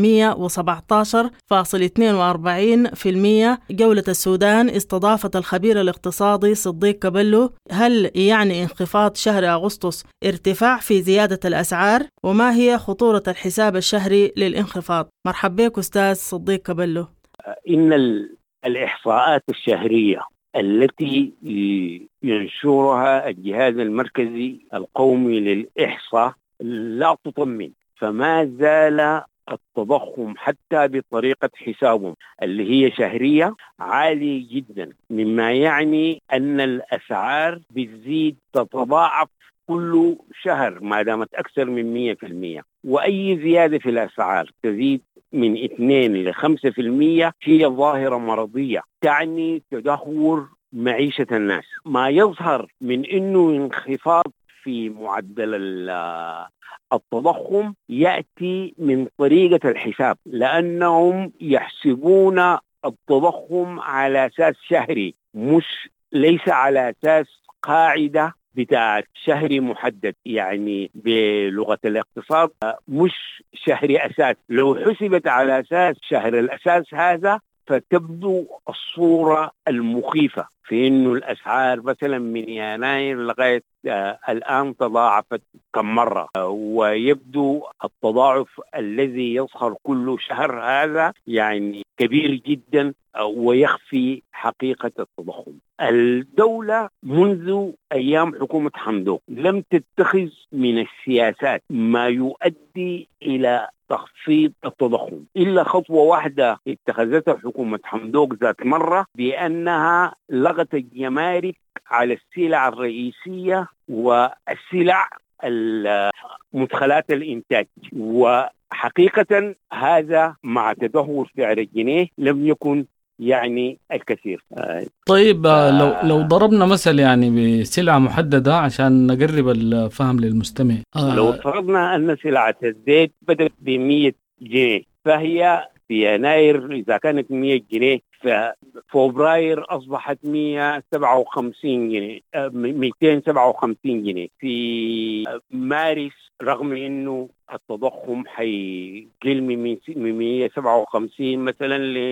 117.42%. جولة السودان استضافت الخبير الاقتصادي صديق كبلو. هل يعني انخفاض شهر أغسطس ارتفاع في زيادة الأسعار؟ وما هي خطورة الحساب الشهري للانخفاض؟ مرحبا بك أستاذ صديق كبلو. إن الإحصاءات الشهرية التي ينشرها الجهاز المركزي القومي للإحصاء لا تطمن، فما زال التضخم حتى بطريقة حسابهم اللي هي شهرية عالي جدا، مما يعني أن الأسعار بتزيد تتضاعف كل شهر ما دامت أكثر من 100%، وأي زيادة في الأسعار تزيد من 2 إلى 5% هي ظاهرة مرضية تعني تدهور معيشة الناس. ما يظهر من إنه انخفاض في معدل التضخم يأتي من طريقة الحساب، لأنهم يحسبون التضخم على أساس شهري ليس على أساس قاعدة بتاع شهري محدد، يعني بلغة الاقتصاد مش شهري أساس. لو حسبت على أساس شهر الأساس هذا فتبدو الصورة المخيفة في إنه الأسعار مثلا من يناير لغاية الآن تضاعفت كم مرة، ويبدو التضاعف الذي يظهر كل شهر هذا يعني كبير جدا ويخفي حقيقة التضخم. الدولة منذ أيام حكومة حمدوك لم تتخذ من السياسات ما يؤدي إلى تخفيض التضخم إلا خطوة واحدة اتخذتها حكومة حمدوك ذات مرة، بأنها لغت الجمارك على السلع الرئيسية والسلع مدخلات الإنتاج. وحقيقة هذا مع تدهور سعر الجنيه لم يكن يعني الكثير. طيب لو ضربنا مثل يعني بسلعة محددة عشان نقرب الفهم للمستمع. لو فرضنا أن سلعة الزيت بدأت ب100 جنيه، فهي في يناير إذا كانت 100 جنيه ففبراير أصبحت 157 جنيه 257 جنيه. في مارس رغم أنه التضخم حيقل من 157 مثلا ل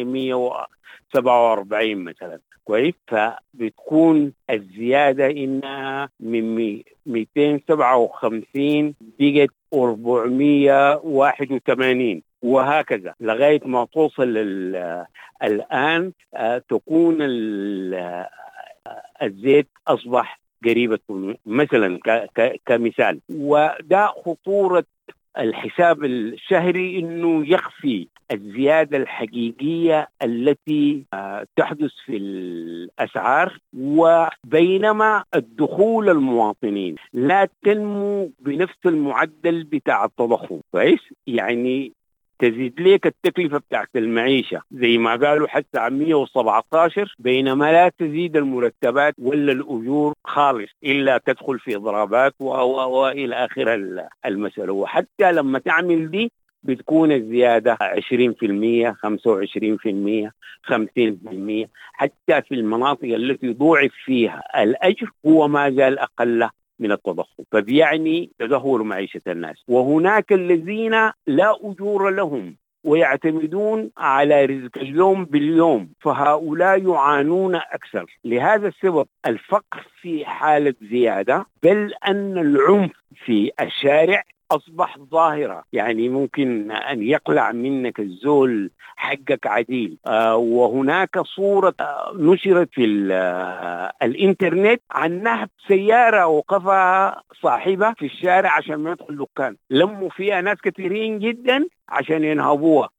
147 مثلا، كويس، فبتكون الزيادة إنها من 257 بقت 481 وهكذا لغاية ما توصل الآن تكون الزيت أصبح قريبة مثلا كمثال. وده خطورة الحساب الشهري، إنه يخفي الزيادة الحقيقية التي تحدث في الأسعار، وبينما الدخول المواطنين لا تنمو بنفس المعدل بتاع التضخم، كويس، يعني تزيد ليك التكلفة بتاعت المعيشة زي ما قالوا حتى عن 117، بينما لا تزيد المرتبات ولا الأجور خالص إلا تدخل في إضرابات وإلى آخر المسألة. وحتى لما تعمل دي بتكون الزيادة 20%، 25%، 50%. حتى في المناطق التي ضوعف فيها الأجر هو ما زال أقل من التضخم، فبيعني تدهور معيشة الناس. وهناك الذين لا أجور لهم ويعتمدون على رزق اليوم باليوم، فهؤلاء يعانون أكثر. لهذا السبب الفقر في حالة زيادة، بل أن العنف في الشارع أصبح ظاهرة. يعني ممكن أن يقلع منك الزول حقك عديل. وهناك صورة نشرت في الإنترنت عن نهب سيارة وقفها صاحبها في الشارع عشان ما يدخل دكان، لموا فيها ناس كثيرين جدا عشان ينهبوها،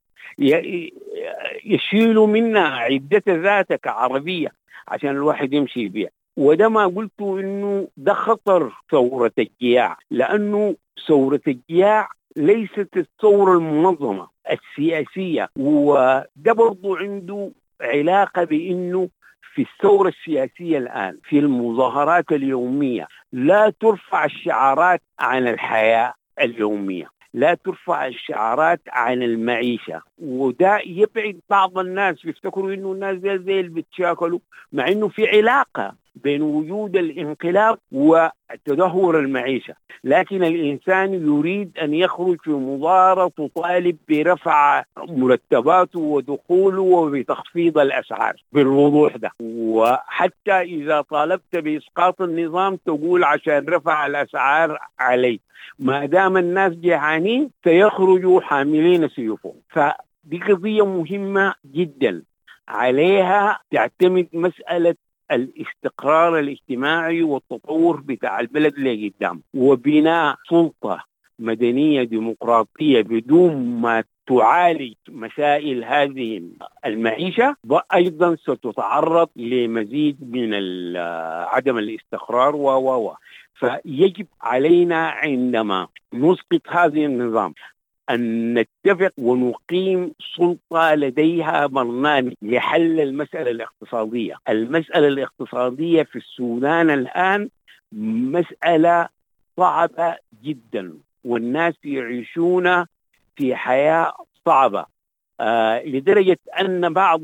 يشيلوا منها عدة ذاتك عربية عشان الواحد يمشي يبيع. وده ما قلته إنه ده خطر ثورة الجياع، لأنه ثورة الجياع ليست الثورة المنظمة السياسية، وده برضو عنده علاقة بإنه في الثورة السياسية الآن في المظاهرات اليومية لا ترفع الشعارات عن الحياة اليومية، لا ترفع الشعارات عن المعيشة. وده يبعد بعض الناس، بيفتكروا إنه الناس زي اللي بتشاكلوا، مع إنه في علاقة بين وجود الانقلاب وتدهور المعيشة. لكن الإنسان يريد أن يخرج في مظاهرة تطالب برفع مرتباته ودخوله وبتخفيض الأسعار بالوضوح ده. وحتى إذا طالبت بإسقاط النظام تقول عشان رفع الأسعار عليه. ما دام الناس جعانين سيخرجوا حاملين سيوفهم. فدي قضية مهمة جدا، عليها تعتمد مسألة الاستقرار الاجتماعي والتطور بتاع البلد اللي قدام، وبناء سلطة مدنية ديمقراطية بدون ما تعالج مسائل هذه المعيشة أيضا ستتعرض لمزيد من عدم الاستقرار فيجب علينا عندما نسقط هذه النظام أن نتفق ونقيم سلطة لديها برنامج لحل المسألة الاقتصادية. المسألة الاقتصادية في السودان الآن مسألة صعبة جدا، والناس يعيشون في حياة صعبة لدرجة أن بعض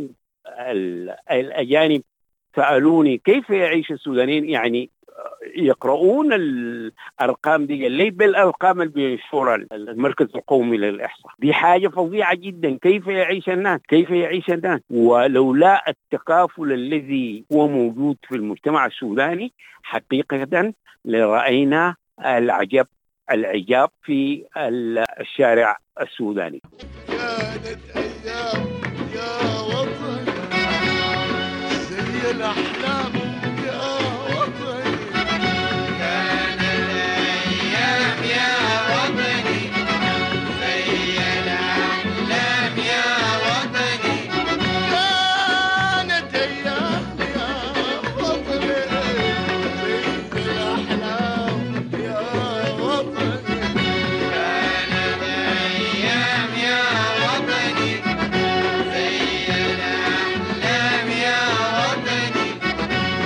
الأجانب سألوني كيف يعيش السودانيين، يعني يقرؤون الأرقام دي اللي بالأرقام اللي بينشرها المركز القومي للإحصاء. دي حاجة فظيعة جدا. كيف يعيش الناس؟ ولولا التكافل الذي هو موجود في المجتمع السوداني حقيقة لرأينا العجاب في الشارع السوداني. كانت أيام يا وطن زي الأحلام يا وطن، كانت أيام يا وطني زي الأحلام يا وطني، كانت أيام يا وطني زي الأحلام يا وطني، كانت أيام يا وطني زي الأحلام يا وطني،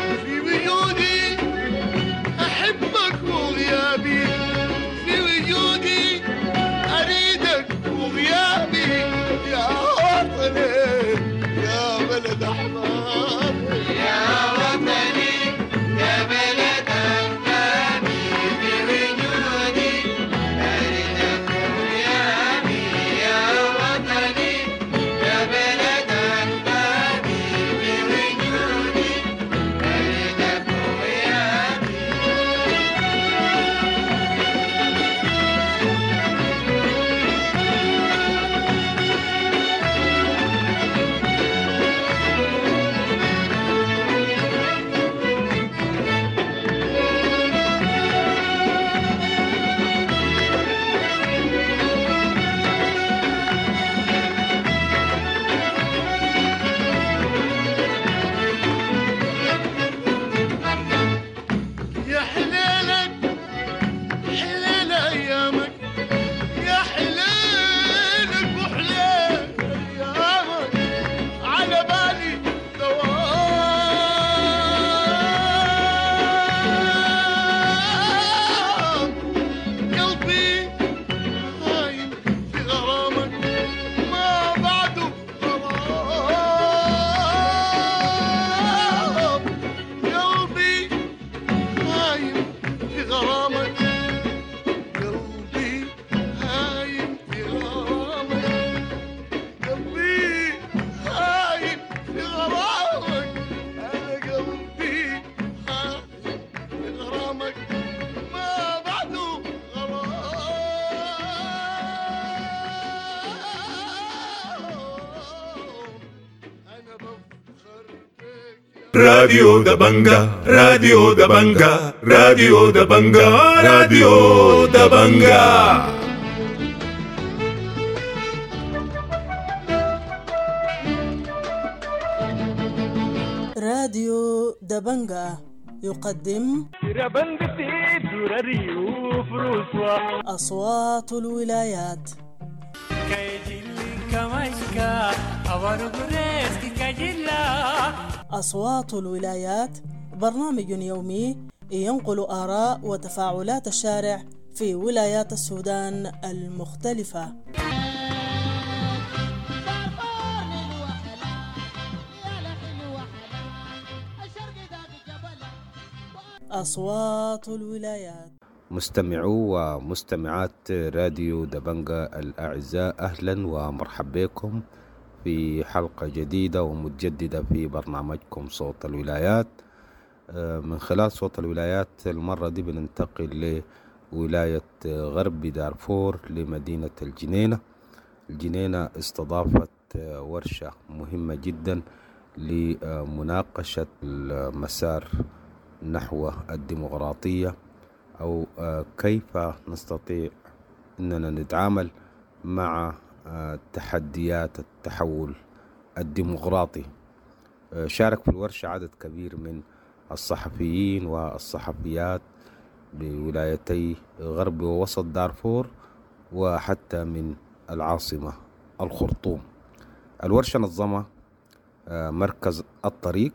راديو دبنجا راديو دبنجا راديو دبنجا راديو دبنجا. راديو دبنجا يقدم أصوات الولايات. أصوات الولايات برنامج يومي ينقل آراء وتفاعلات الشارع في ولايات السودان المختلفة. أصوات الولايات. مستمعو ومستمعات راديو دبنجا الأعزاء، أهلا ومرحبا بكم في حلقة جديدة ومتجددة في برنامجكم صوت الولايات. من خلال صوت الولايات المرة دي بننتقل لولاية غرب دارفور لمدينة الجنينة. الجنينة استضافت ورشة مهمة جدا لمناقشة المسار نحو الديمقراطية، أو كيف نستطيع أننا نتعامل مع تحديات التحول الديمقراطي. شارك في الورشة عدد كبير من الصحفيين والصحفيات بولايتي غرب ووسط دارفور وحتى من العاصمة الخرطوم. الورشة نظمها مركز الطريق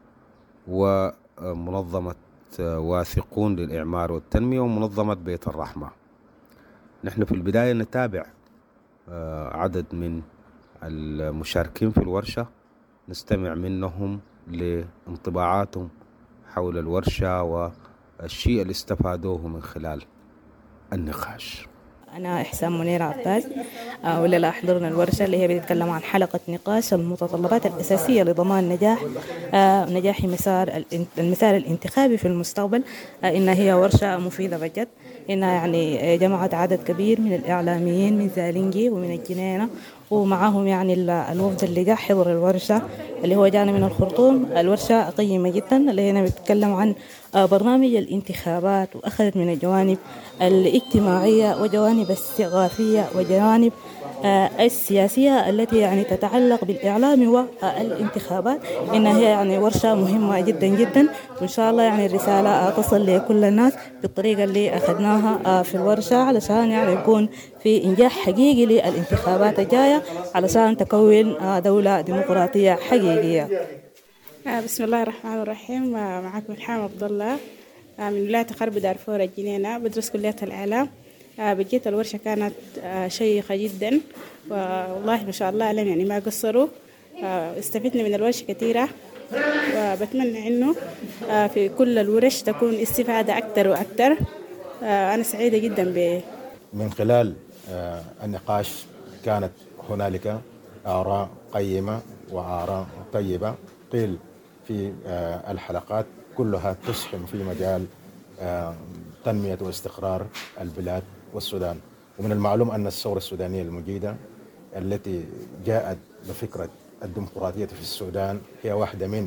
ومنظمة واثقون للإعمار والتنمية ومنظمة بيت الرحمة. نحن في البداية نتابع عدد من المشاركين في الورشة، نستمع منهم لانطباعاتهم حول الورشة والشيء اللي استفادوه من خلال النقاش. أنا إحسان منير عباس، واللي حضرنا الورشة اللي هي بتتكلم عن حلقة نقاش المتطلبات الأساسية لضمان نجاح المسار الانتخابي في المستقبل. إنها هي ورشة مفيدة بجد، إنها يعني جمعت عدد كبير من الإعلاميين من زالنجي ومن الجنينة، ومعهم يعني الوفد اللي جاء حضر الورشة اللي هو جانا من الخرطوم. الورشة قيمة جدا اللي هنا بتتكلم عن برنامج الانتخابات، وأخذت من الجوانب الاجتماعية وجوانب الثقافية وجوانب السياسية التي يعني تتعلق بالإعلام والانتخابات. إنها هي يعني ورشة مهمة جدا جدا، وإن شاء الله يعني الرسالة تصل لكل الناس بالطريقة اللي أخذناها في الورشة، علشان يعني يكون في إنجاح حقيقي للانتخابات الجاية علشان تكون دولة ديمقراطية حقيقية. بسم الله الرحمن الرحيم. معكم حامد عبد الله من ولاية غرب دارفور الجنينة، بدرس كلية الإعلام. بجيت الورشة كانت شيقة جدا، والله ما شاء الله لم يعني ما قصروا. استفدنا من الورشة كثيرة، وبتمنى إنه في كل الورش تكون استفادة أكثر وأكثر. أنا سعيدة جدا من خلال النقاش. كانت هنالك آراء قيمة وآراء طيبة قيل في الحلقات، كلها تسهم في مجال تنمية واستقرار البلاد والسودان. ومن المعلوم أن الثورة السودانية المجيدة التي جاءت بفكرة الديمقراطية في السودان هي واحدة من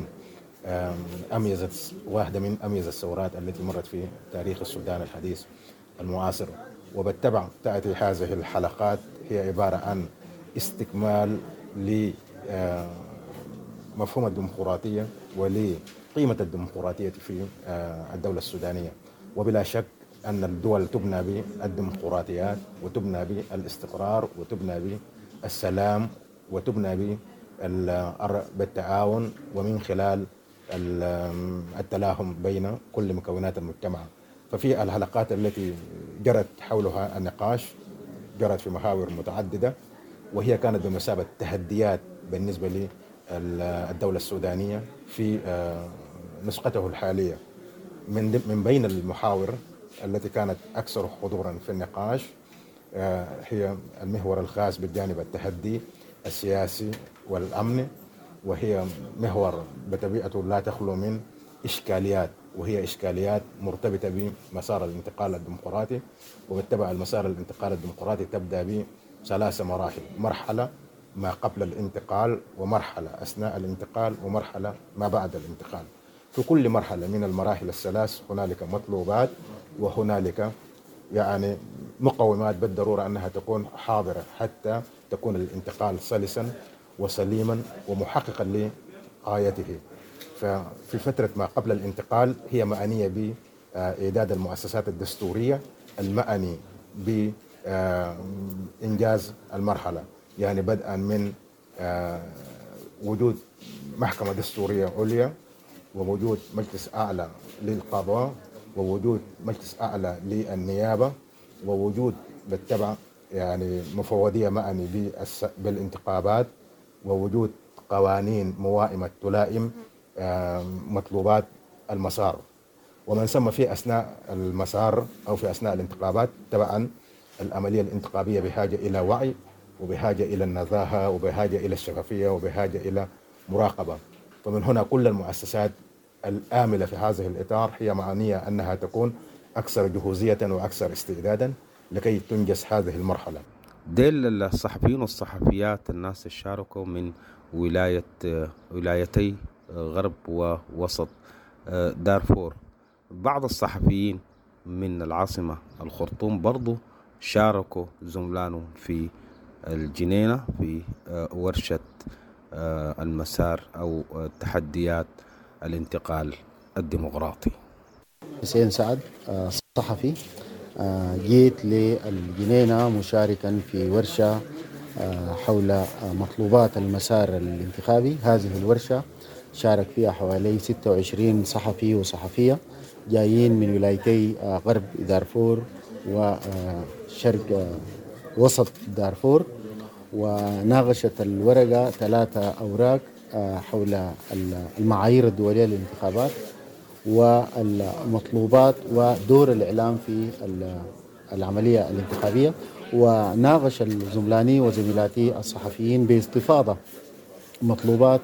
أميز الثورات التي مرت في تاريخ السودان الحديث المعاصر. وبالتبع تأتي هذه الحلقات هي عبارة عن استكمال لمفهوم الديمقراطية ولقيمة الديمقراطية في الدولة السودانية. وبلا شك أن الدول تبنى بالديمقراطيات، وتبنى بالاستقرار، وتبنى بالسلام، وتبنى بالتعاون، ومن خلال التلاهم بين كل مكونات المجتمع. ففي الحلقات التي جرت حولها النقاش جرت في محاور متعددة، وهي كانت بمثابة تحديات بالنسبة للدولة السودانية في نسخته الحالية. من بين المحاور التي كانت أكثر حضورا في النقاش هي المحور الخاص بالجانب التحدي السياسي والأمن، وهي محور بطبيعته لا تخلو من إشكاليات، وهي إشكاليات مرتبطة بمسار الانتقال الديمقراطي. وبالتبع المسار الانتقال الديمقراطي تبدأ بثلاث مراحل: مرحلة ما قبل الانتقال ومرحلة أثناء الانتقال ومرحلة ما بعد الانتقال. في كل مرحلة من المراحل الثلاث هنالك مطلوبات وهنالك يعني مقومات بالضرورة أنها تكون حاضرة حتى تكون الانتقال سلسا وسليما ومحققا لغايته. ففي فترة ما قبل الانتقال هي معنية بإعداد المؤسسات الدستورية المعني بإنجاز المرحلة، يعني بدءا من وجود محكمة دستورية عليا ووجود مجلس أعلى للقضاء ووجود مجلس أعلى للنيابة ووجود بالتبع يعني مفوضية معني بالانتخابات ووجود قوانين موائمة تلائم مطلوبات المسار. ومن ثم في أثناء المسار أو في أثناء الانتخابات طبعا العملية الانتخابية بحاجة إلى وعي وبحاجة إلى النزاهة وبحاجة إلى الشفافية وبحاجة إلى مراقبة. فمن هنا كل المؤسسات الآملة في هذه الإطار هي معنية أنها تكون أكثر جهوزية وأكثر استعدادا لكي تنجز هذه المرحلة. ديل الصحفيين والصحفيات الناس شاركوا من ولايتي غرب ووسط دارفور. بعض الصحفيين من العاصمة الخرطوم برضو شاركوا زملانهم في الجنينة في ورشة المسار أو تحديات الانتقال الديمقراطي. حسين سعد صحفي، جيت للجنينة مشاركا في ورشة حول مطلوبات المسار الانتخابي. هذه الورشة شارك فيها حوالي 26 صحفي وصحفية جايين من ولايتي غرب دارفور وشرق وسط دارفور، وناقشت الورقة 3 أوراق حول المعايير الدولية للانتخابات والمطلوبات ودور الإعلام في العملية الانتخابية. وناقش الزملاني وزميلاتي الصحفيين باستفاضة مطلوبات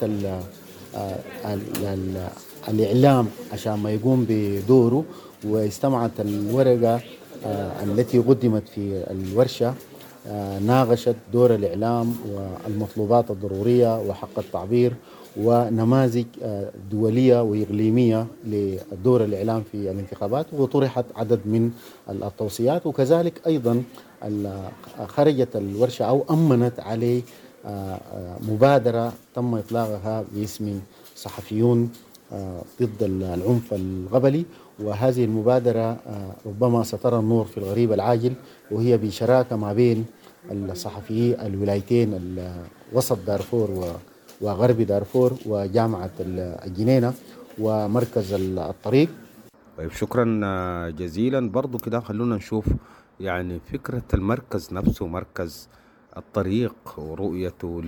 الإعلام عشان ما يقوم بدوره. واستمعت الورقة التي قدمت في الورشة ناقشت دور الإعلام والمطلوبات الضرورية وحق التعبير ونماذج دولية وإقليمية لدور الإعلام في الانتخابات، وطرحت عدد من التوصيات. وكذلك أيضا خرجت الورشة أو أمنت عليه مبادرة تم إطلاقها باسم صحفيون ضد العنف القبلي، وهذه المبادرة ربما سترى النور في القريب العاجل، وهي بشراكة ما بين الصحفيين الولايتين وسط دارفور وغرب دارفور وجامعة الجنينة ومركز الطريق. طيب شكرا جزيلا. برضو كده خلونا نشوف يعني فكرة المركز نفسه، مركز الطريق ورؤيته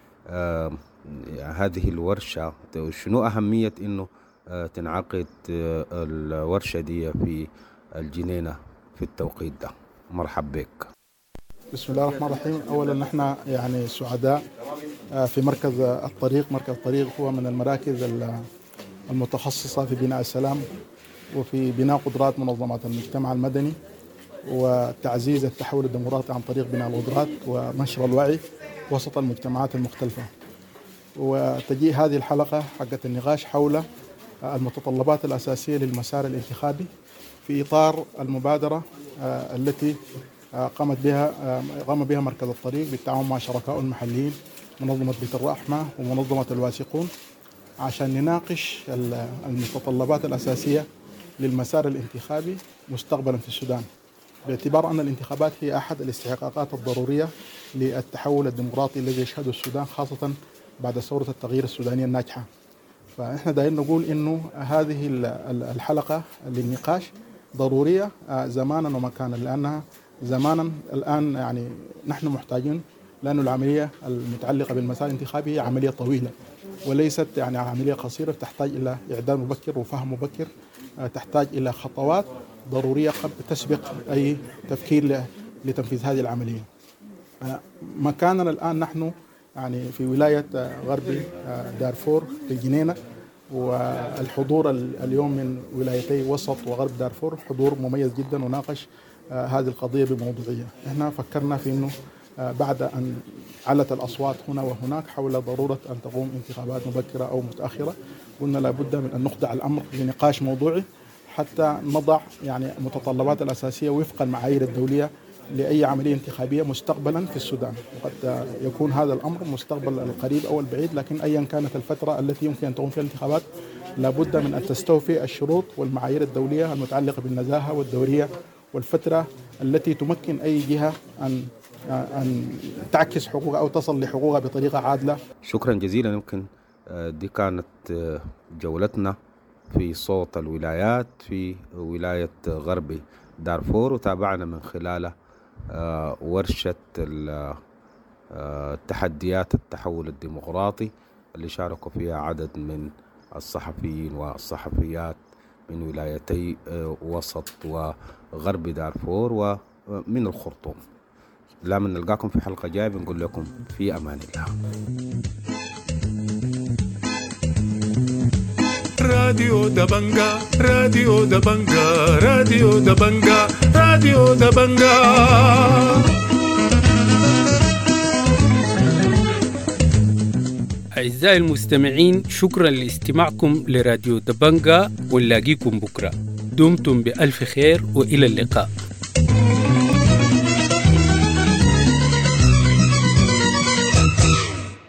لهذه الورشة، شنو أهمية إنه تنعقد الورشة دي في الجنينة في التوقيت ده؟ مرحب بك. بسم الله الرحمن الرحيم. أولا نحن يعني سعداء في مركز الطريق. مركز الطريق هو من المراكز المتخصصة في بناء السلام وفي بناء قدرات منظمات المجتمع المدني وتعزيز التحول الديمقراطي عن طريق بناء القدرات ونشر الوعي وسط المجتمعات المختلفة. وتجي هذه الحلقة حقت النقاش حول المتطلبات الأساسية للمسار الانتخابي في إطار المبادرة التي قام بها مركز الطريق بالتعاون مع شركاء المحليين منظمة بيت الرحمة ومنظمة الواثقون، عشان نناقش المتطلبات الأساسية للمسار الانتخابي مستقبلا في السودان، باعتبار أن الانتخابات هي أحد الاستحقاقات الضرورية للتحول الديمقراطي الذي يشهده السودان، خاصة بعد ثورة التغيير السودانية الناجحة. فإحنا دايرين نقول إنه هذه الحلقة للنقاش ضرورية زمانا ومكانا، لأنها زمانا الآن يعني نحن محتاجين، لأن العملية المتعلقة بالمسار الانتخابي هي عملية طويلة وليست يعني عملية قصيرة، تحتاج إلى إعداد مبكر وفهم مبكر، تحتاج إلى خطوات ضرورية قبل تسبق أي تفكير لتنفيذ هذه العملية. مكاننا الآن نحن يعني في ولاية غرب دارفور في الجنينة، والحضور اليوم من ولايتي وسط وغرب دارفور حضور مميز جدا وناقش هذه القضية بموضوعية. احنا فكرنا في انه بعد أن علت الأصوات هنا وهناك حول ضرورة أن تقوم انتخابات مبكرة أو متأخرة، قلنا لابد من أن نخضع الأمر لنقاش موضوعي حتى نضع يعني المتطلبات الأساسية وفق المعايير الدولية لأي عملية انتخابية مستقبلا في السودان. وقد يكون هذا الأمر مستقبل القريب أو البعيد، لكن أيا كانت الفترة التي يمكن أن تقوم فيها الانتخابات لابد من أن تستوفي الشروط والمعايير الدولية المتعلقة بالنزاهة والدورية والفترة التي تمكن أي جهة أن تعكس حقوقها أو تصل لحقوقها بطريقة عادلة. شكرا جزيلا. يمكن دي كانت جولتنا في صوت الولايات في ولاية غرب دارفور، وتابعنا من خلال ورشة تحديات التحول الديمقراطي اللي شاركوا فيها عدد من الصحفيين والصحفيات من ولايتي وسط وغرب دارفور ومن الخرطوم. لا من نلقاكم في حلقة جاية، بنقول لكم في أمان الله. راديو دبنجا راديو دبنجا راديو دبنجا راديو دبنجا. أعزائي المستمعين، شكرا لاستماعكم لراديو دبنجا، ونلاقيكم بكرة. دمتم بألف خير وإلى اللقاء.